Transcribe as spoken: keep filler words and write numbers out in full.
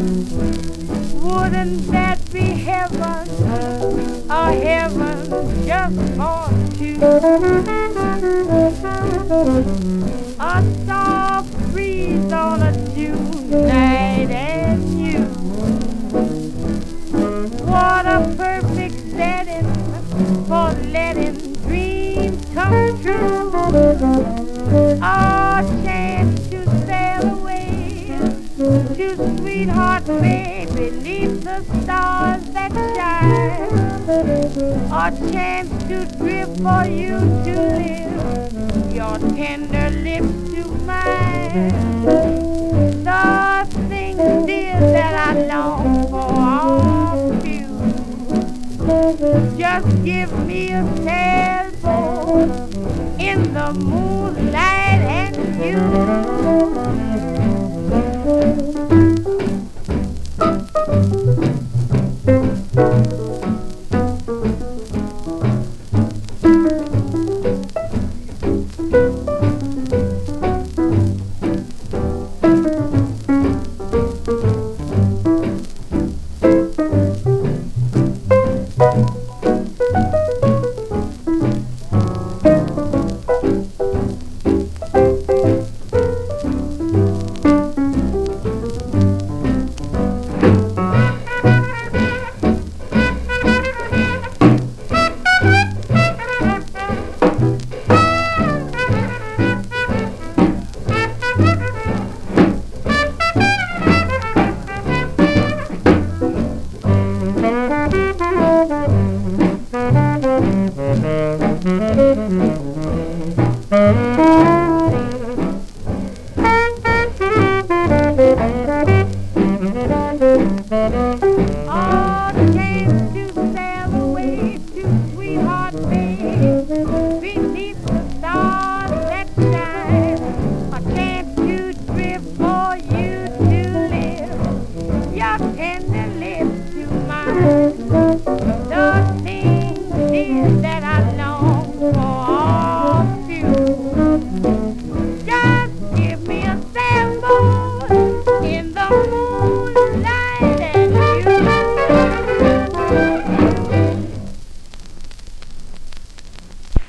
Wouldn't that be heaven, a heaven just for two? A soft breeze on a June night and you. What a perfect setting for letting dreams come true. A chance to sail away to Sweetheart Bay beneath the stars that shine. A chance to drift for you to live your tender lips to mine. The things, dear, that I long for of you. Just give me a sailboat in the moonlight and you.